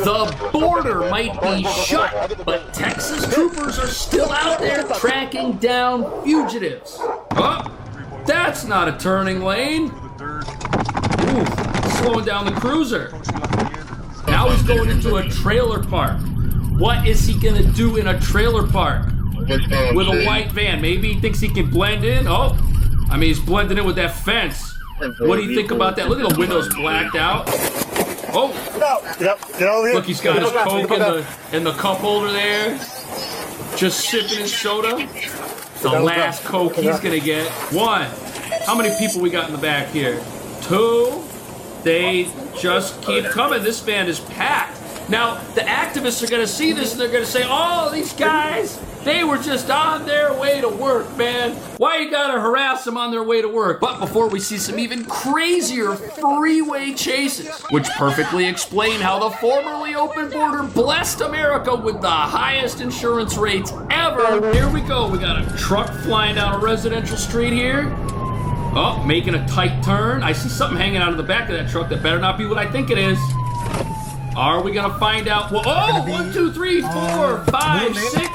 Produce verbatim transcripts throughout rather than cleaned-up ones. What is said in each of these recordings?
The border might be shut, but Texas troopers are still out there tracking down fugitives. Oh, that's not a turning lane. Ooh, slowing down the cruiser. Now he's going into a trailer park. What is he gonna do in a trailer park with a white van? Maybe he thinks he can blend in. Oh, I mean, he's blending in with that fence. What do you think about that? Look at the windows blacked out. Oh, look, he's got his Coke in the, in the cup holder there. Just sipping his soda. The last Coke he's gonna get. One. How many people we got in the back here? Two. They just keep coming. This van is packed. Now, the activists are going to see this and they're going to say, oh, these guys, they were just on their way to work, man. Why you got to harass them on their way to work? But before we see some even crazier freeway chases, which perfectly explain how the formerly open border blessed America with the highest insurance rates ever. Here we go. We got a truck flying down a residential street here. Oh, making a tight turn. I see something hanging out of the back of that truck that better not be what I think it is. Are we gonna find out? Well, oh, one, two, three, four, five, six.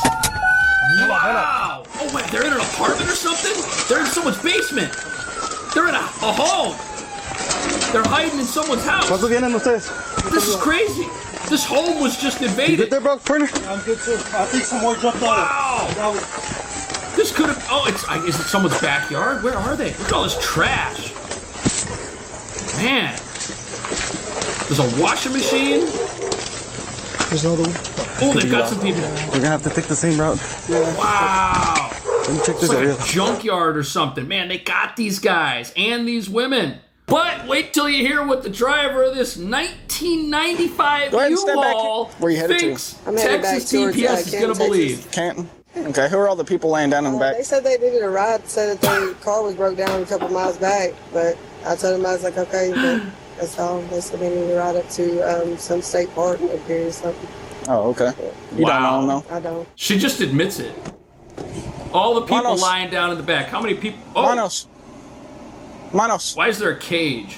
Wow! Oh wait, they're in an apartment or something? They're in someone's basement. They're in a, a home. They're hiding in someone's house. This is crazy. This home was just invaded. You good there, bro? Partner? I'm good too. I think some more jumped on it. Wow! This could have. Oh, it's. Is it someone's backyard? Where are they? Look at all this trash. Man. There's a washing machine. There's another one. Oh, they've got some people. We're gonna have to take the same route. Wow. Let me check It's this like area. a junkyard or something. Man, they got these guys and these women. But wait till you hear what the driver of this nineteen ninety-five Go ahead and step back. U-Haul Where you headed to? thinks I'm headed back Texas towards, T P S uh, is going to Canton, believe. Canton. Okay, who are all the people laying down in the Uh, they back? said they needed a ride, said that their car was broke down a couple miles back, but I told them I was like, okay, but that's all. They said they needed a ride up to um, some state park up here or something. Oh, okay. You Wow. don't know them, I don't. She just admits it. All the people Manos. lying down in the back. How many people? though? Oh, Manos. Manos. why is there a cage?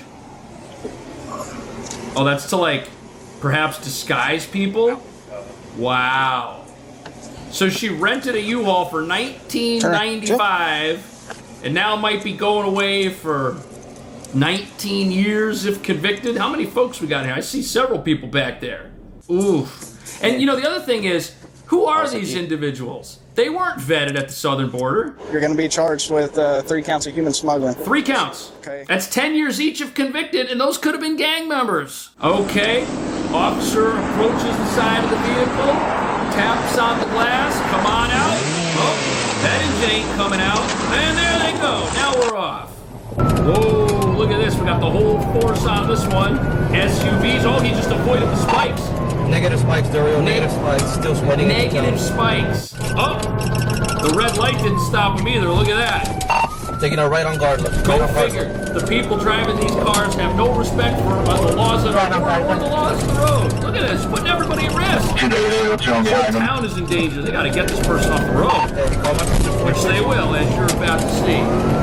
Oh, that's to like perhaps disguise people? Wow. So she rented a U-Haul for nineteen ninety-five and now might be going away for nineteen years if convicted. How many folks we got here? I see several people back there. Oof. And you know, the other thing is, who are these individuals? They weren't vetted at the southern border. You're going to be charged with uh, three counts of human smuggling. Three counts. Okay. That's ten years each if convicted, and those could have been gang members. Okay. Officer approaches the side of the vehicle, taps on the glass, come on out. Oh, that engine ain't coming out. And there they go. Now we're off. Whoa, look at this. We got the whole force on this one. S U Vs. Oh, he just avoided the spikes. Negative spikes, Dario. Negative spikes. Still sweating. Negative spikes. Oh, the red light didn't stop him either. Look at that. Taking a right on guard. Left. Go Right on guard. figure. The people driving these cars have no respect for uh, the laws of the road or the laws of the road. Look at this, putting everybody at risk. The whole town is in danger. They got to get this person off the road, which they will, as you're about to see.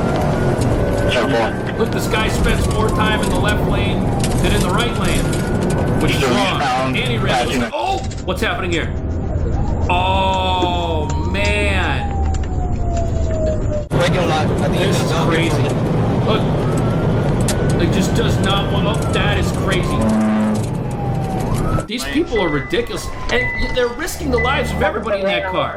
Look, this guy spends more time in the left lane than in the right lane, which is wrong. And he ran. Oh, what's happening here? Oh man. Regular line. I think This is crazy. Look, it just does not want. Oh, that is crazy. These people are ridiculous, and they're risking the lives of everybody in that car.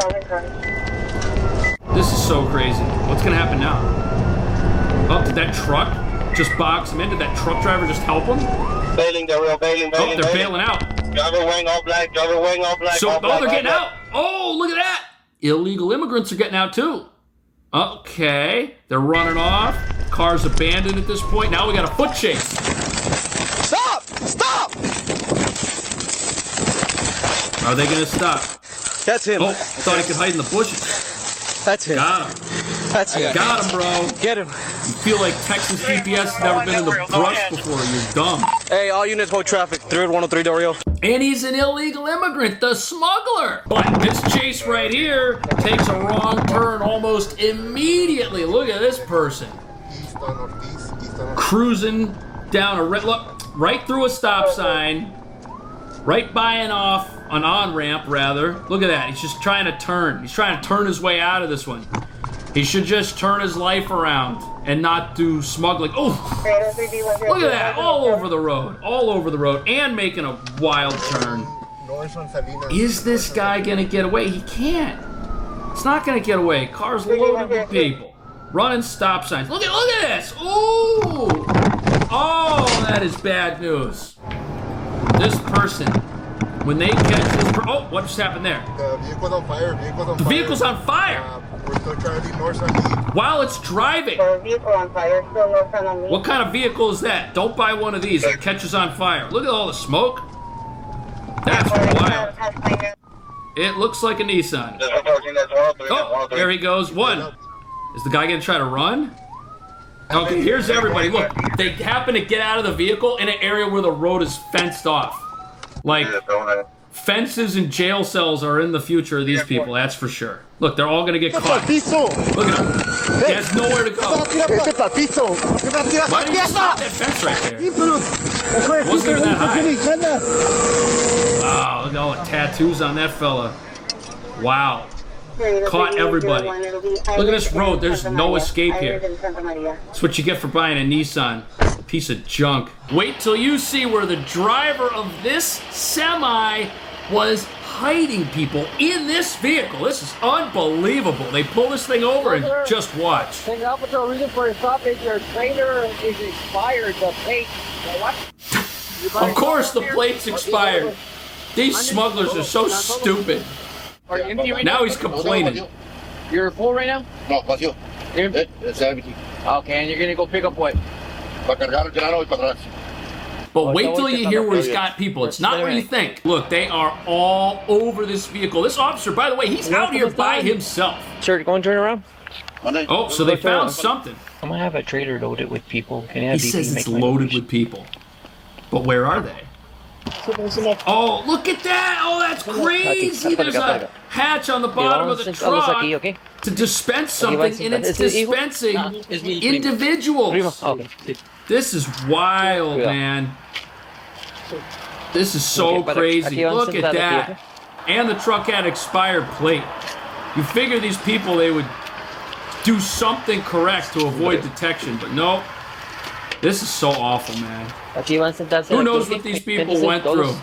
This is so crazy. What's gonna happen now? Oh, did that truck just box him in? Did that truck driver just help him? Bailing, they're real bailing, bailing. Oh, they're bailing out. Driver wing all black, driver wing all black. So, all oh, black, they're all getting black. out. Oh, look at that. Illegal immigrants are getting out too. Okay, they're running off. Car's abandoned at this point. Now we got a foot chase. Stop! Stop! Are they gonna stop? That's him. Oh, I thought he could hide in the bushes. That's him. Got him. That's him. Got him, bro. Get him. You feel like Texas T P S has never been in the brush before. You're dumb. Hey, all units hold traffic. three one oh three Dario. And he's an illegal immigrant, the smuggler. But this chase right here takes a wrong turn almost immediately. Look at this person. Cruising down a red, look, right through a stop sign. right by an off, an on-ramp rather. Look at that, he's just trying to turn. He's trying to turn his way out of this one. He should just turn his life around and not do smuggling. Oh, look at that, all over the road, all over the road, and making a wild turn. Is this guy gonna get away? He can't. It's not gonna get away. Car's loaded with people. Running stop signs. Look at, look at this. Ooh. Oh, that is bad news. This person, when they catch this, per oh, what just happened there? The vehicle's on fire. Vehicle's on the fire. vehicle's on fire. Uh, we're still traveling north on me. While it's driving. Vehicle on fire, still north on me. What kind of vehicle is that? Don't buy one of these. It catches on fire. Look at all the smoke. That's wild. It looks like a Nissan. Oh, there he goes. One. Is the guy gonna try to run? Okay, here's everybody. Look, they happen to get out of the vehicle in an area where the road is fenced off. Like, fences and jail cells are in the future of these people, that's for sure. Look, they're all gonna get caught. Look at him. He has nowhere to go. Why didn't you stop that fence right there? It wasn't even that high. Wow, look at all the tattoos on that fella. Wow. Caught everybody. Look at this road. There's no escape here. That's what you get for buying a Nissan. Piece of junk. Wait till you see where the driver of this semi was hiding people in this vehicle. This is unbelievable. They pull this thing over and just watch. Take out the reason for your stop is your trailer is expired. The plate. What? Of course the plate's expired. These smugglers are so stupid. Are you empty right now now? He's complaining. You're full right now? No, vacío. You're empty? It's empty. Okay, and you're gonna go pick up what? Para cargar el grano y para atrás. But wait till you hear where he's got people. It's not where you think. Look, they are all over this vehicle. This officer, by the way, he's out here by himself. Sir, go and turn around. Oh, so they found something. I'm gonna have a trailer loaded with people. Can you He have says it's loaded with people. But where are they? Oh, look at that! Oh, that's crazy! There's a hatch on the bottom of the truck to dispense something, and it's dispensing individuals. This is wild, man. This is so crazy. Look at that. And the truck had expired plate. You figure these people, they would do something correct to avoid detection, but no. This is so awful, man. Who knows what these people went through?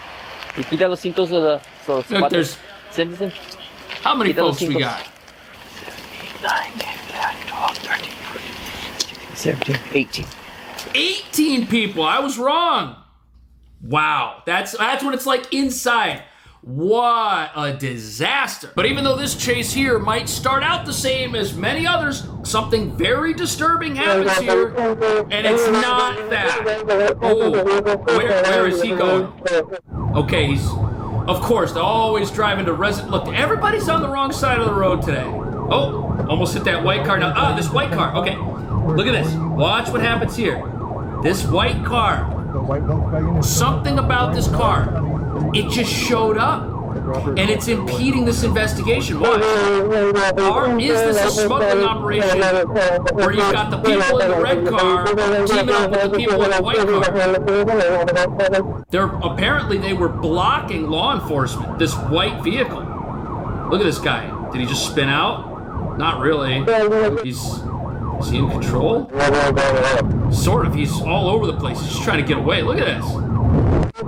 Look, there's... How many folks we got? nine, ten, eleven, twelve, thirteen, fourteen, fifteen, seventeen, eighteen. eighteen people. I was wrong. Wow. That's that's what it's like inside. What a disaster. But even though this chase here might start out the same as many others, something very disturbing happens here, and it's not that. Oh, where, where is he going? Okay, he's, of course, they're always driving to resident. Look, everybody's on the wrong side of the road today. Oh, almost hit that white car. Now, ah, this white car. Okay, look at this. Watch what happens here. This white car. Something about this car. It just showed up, and it's impeding this investigation. Watch. Or is this a smuggling operation where you've got the people in the red car teaming up with the people in the white car? They're, apparently, they were blocking law enforcement, this white vehicle. Look at this guy. Did he just spin out? Not really. He's... Is he in control? Sort of. He's all over the place. He's just trying to get away. Look at this.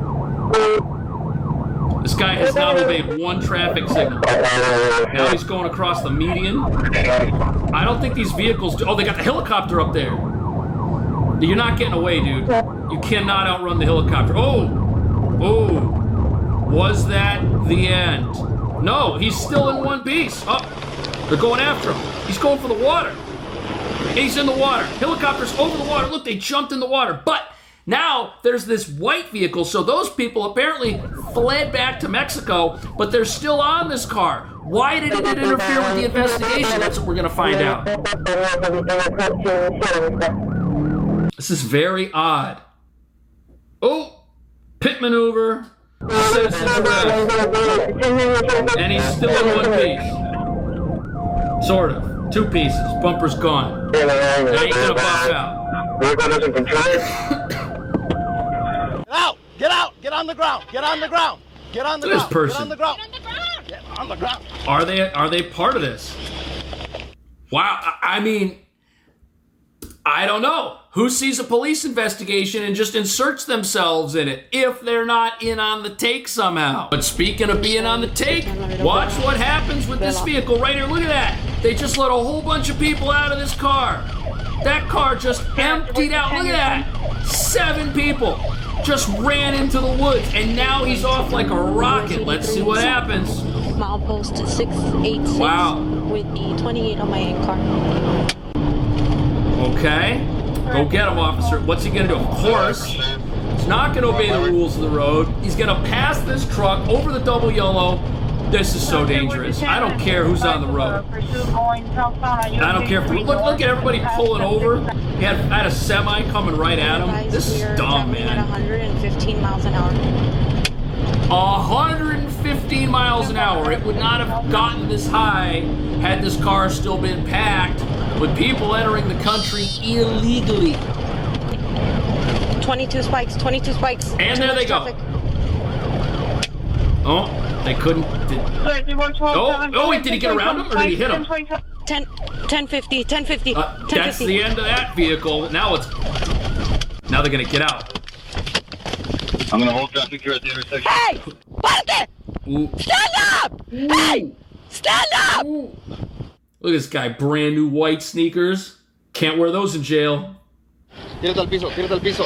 This guy has not obeyed one traffic signal. Now he's going across the median. I don't think these vehicles do. Oh, they got the helicopter up there. You're not getting away, dude. You cannot outrun the helicopter. Oh! Oh! Was that the end? No, he's still in one piece. Oh, they're going after him. He's going for the water. He's in the water. Helicopter's over the water. Look, they jumped in the water. But now there's this white vehicle, so those people apparently fled back to Mexico, but they're still on this car. Why did it interfere with the investigation? That's what we're going to find out. This is very odd. Oh, pit maneuver. Citizens arrest. And he's still in one piece. Sort of. Two pieces. Bumper's gone. They ain't gonna buff out. We're going to control. Get out! Get out! Get Get on the ground. Get on the ground. Get on the This ground. person. Get on the ground. Get on the ground. Are they are they part of this? Wow, I I mean, I don't know. Who sees a police investigation and just inserts themselves in it if they're not in on the take somehow? But speaking of being on the take, watch what happens with this vehicle right here. Look at that. They just let a whole bunch of people out of this car. That car just emptied out. Look at that. Seven people just ran into the woods, and now he's off like a rocket. Let's see what happens. Milepost six eight six Wow. with the twenty-eight on my car. Okay. Go get him, officer. What's he gonna do? Of course, he's not gonna obey the rules of the road. He's gonna pass this truck over the double yellow. This is so dangerous. I don't care who's on the road. I don't care if look look at everybody pulling over. He had, I had a semi coming right at him. This is dumb, man. one hundred fifteen miles an hour. one hundred fifteen miles an hour. It would not have gotten this high had this car still been packed with people entering the country illegally. twenty-two spikes, twenty-two spikes. And there they go. Oh, they couldn't. Did, oh, oh, wait, did he get around him or did he hit him? ten, ten fifty, ten fifty, Uh, that's the end of that vehicle. Now it's. Now they're gonna get out. I'm gonna hold traffic here at the intersection. Hey! Parte! Ooh. Stand up! Hey! Stand up! Ooh. Look at this guy, brand new white sneakers. Can't wear those in jail. Tírate al piso. Tírate al piso.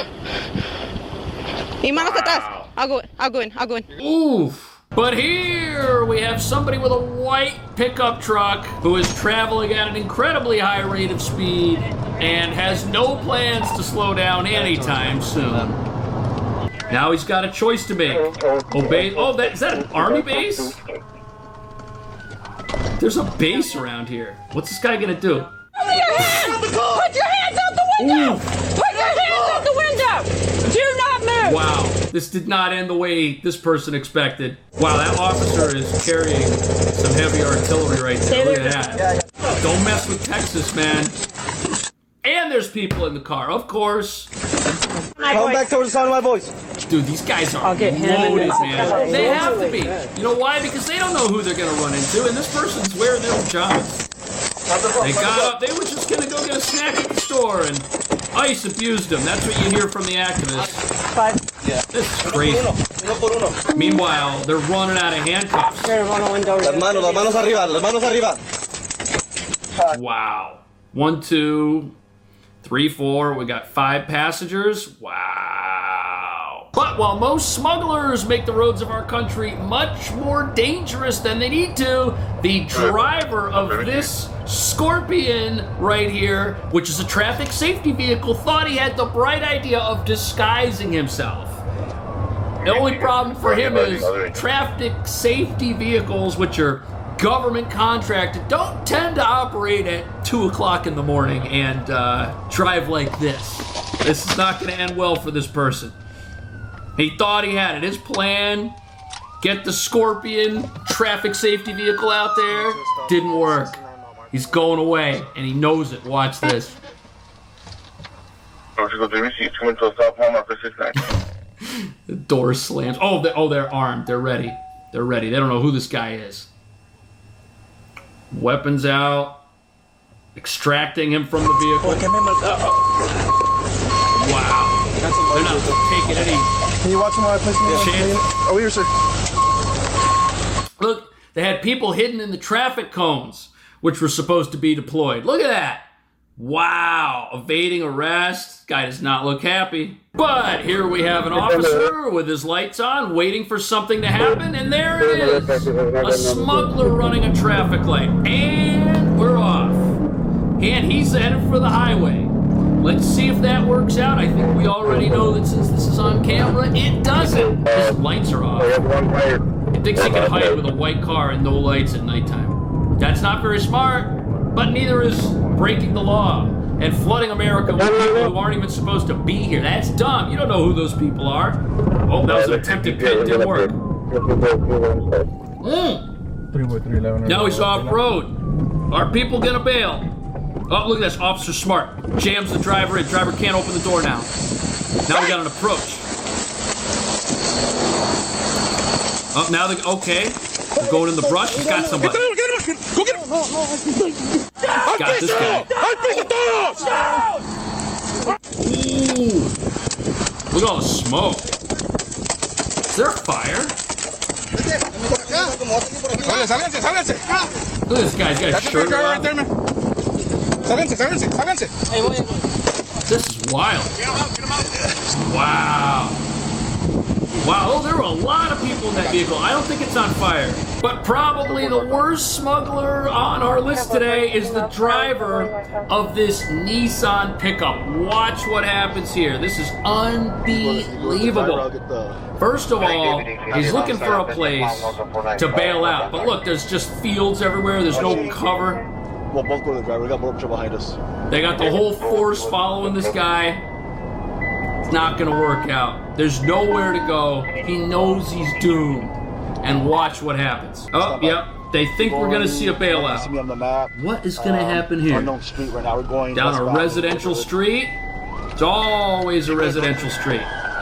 Y manos atrás. I'll go in, I'll go in, I'll go in. Oof. But here we have somebody with a white pickup truck who is traveling at an incredibly high rate of speed and has no plans to slow down anytime soon. Now he's got a choice to make. Obey. Oh, that, is that an army base? There's a base around here. What's this guy gonna do? Put your hands! Put your hands out the window! Oof. Put your hands out the window! Do not move! Wow, this did not end the way this person expected. Wow, that officer is carrying some heavy artillery right there. Look at that. Don't mess with Texas, man. And there's people in the car, of course. Come back towards the sound of my voice. Dude, these guys are I'll get him loaded, in man. They have to be. You know why? Because they don't know who they're going to run into, and this person's wearing their pajamas. They got up. They were just going to go get a snack at the store, and ICE abused them. That's what you hear from the activists. Five. This is crazy. Meanwhile, they're running out of handcuffs. Las manos, las manos arriba, las manos arriba. Wow. One, two, three, four. We got five passengers. Wow. But while most smugglers make the roads of our country much more dangerous than they need to, the driver of this Scorpion right here, which is a traffic safety vehicle, thought he had the bright idea of disguising himself. The only problem for him is traffic safety vehicles, which are government contracted, don't tend to operate at two o'clock in the morning and uh, drive like this. This is not going to end well for this person. He thought he had it. His plan, get the Scorpion traffic safety vehicle out there, didn't work. He's going away, and he knows it. Watch this. The door slams. Oh, they, oh, they're armed. They're ready. They're ready. They don't know who this guy is. Weapons out. Extracting him from the vehicle. Wow. They're not taking any. Can you watch him while I place him in? Chance. Oh, here, sir. Look, they had people hidden in the traffic cones, which were supposed to be deployed. Look at that. Wow. Evading arrest. Guy does not look happy. But here we have an officer with his lights on, waiting for something to happen, and there it is. A smuggler running a traffic light. And we're off. And he's headed for the highway. Let's see if that works out. I think we already know that since this is on camera, it doesn't. His lights are off. He thinks he can hide with a white car and no lights at nighttime. That's not very smart, but neither is breaking the law and flooding America with people who aren't even supposed to be here. That's dumb. You don't know who those people are. Oh, that was an attempted pit. Didn't work. Mm. Now he's off-road. Are people gonna bail? Oh, look at this. Officer Smart jams the driver in. Driver can't open the door now. Now we got an approach. Oh, now they okay. They're going in the brush. He's got somebody. Go get him! Got this guy. Ooh. Look at all the smoke. Is there a fire? Sálganse, sálganse. Look at this guy. He's got a That's shirt the guy right on. there, man. Sálganse, sálganse, sálganse. This is wild. Wow. Wow, oh, there were a lot of people in that vehicle. I don't think it's on fire. But probably the worst smuggler on our list today is the driver of this Nissan pickup. Watch what happens here. This is unbelievable. First of all, he's looking for a place to bail out. But look, there's just fields everywhere. There's no cover. We'll both go to the driver. We got more people behind us. They got the whole force following this guy. It's not going to work out. There's nowhere to go. He knows he's doomed. And watch what happens. Oh, yep. They think we're going to see a bailout. What is going to happen here? Unknown street right now. We're going down a residential street. It's always a residential street.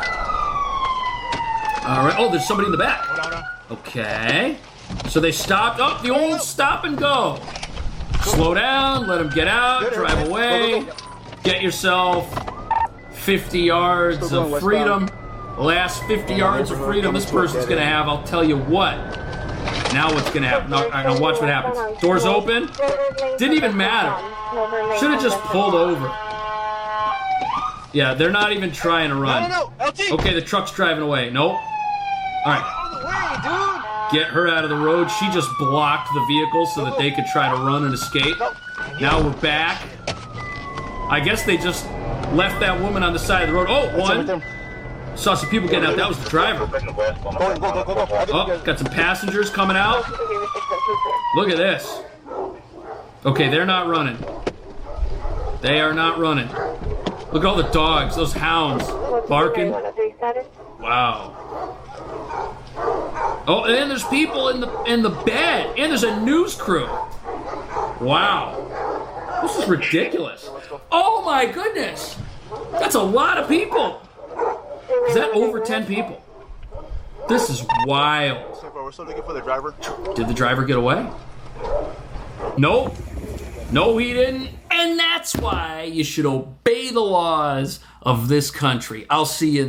All right. Oh, there's somebody in the back. Okay. So they stopped. Oh, the old stop and go. Slow down. Let them get out. Drive away. Get yourself fifty yards of freedom. The last fifty yards of freedom this person's going to have, I'll tell you what. Now what's going to happen? Now, now watch what happens. Doors open. Didn't even matter. Should have just pulled over. Yeah, they're not even trying to run. Okay, the truck's driving away. Nope. All right. Get her out of the road. She just blocked the vehicle so that they could try to run and escape. Now we're back. I guess they just left that woman on the side of the road. Oh, one. Saw some people getting out. That was the driver. Oh, got some passengers coming out. Look at this. Okay, they're not running. They are not running. Look at all the dogs, those hounds barking. Wow. Oh, and then there's people in the in the bed, and there's a news crew. Wow. This is ridiculous. Oh my goodness. That's a lot of people. Is that over ten people? This is wild. We're still looking for the driver. Did the driver get away? Nope. No, he didn't. And that's why you should obey the laws of this country. I'll see you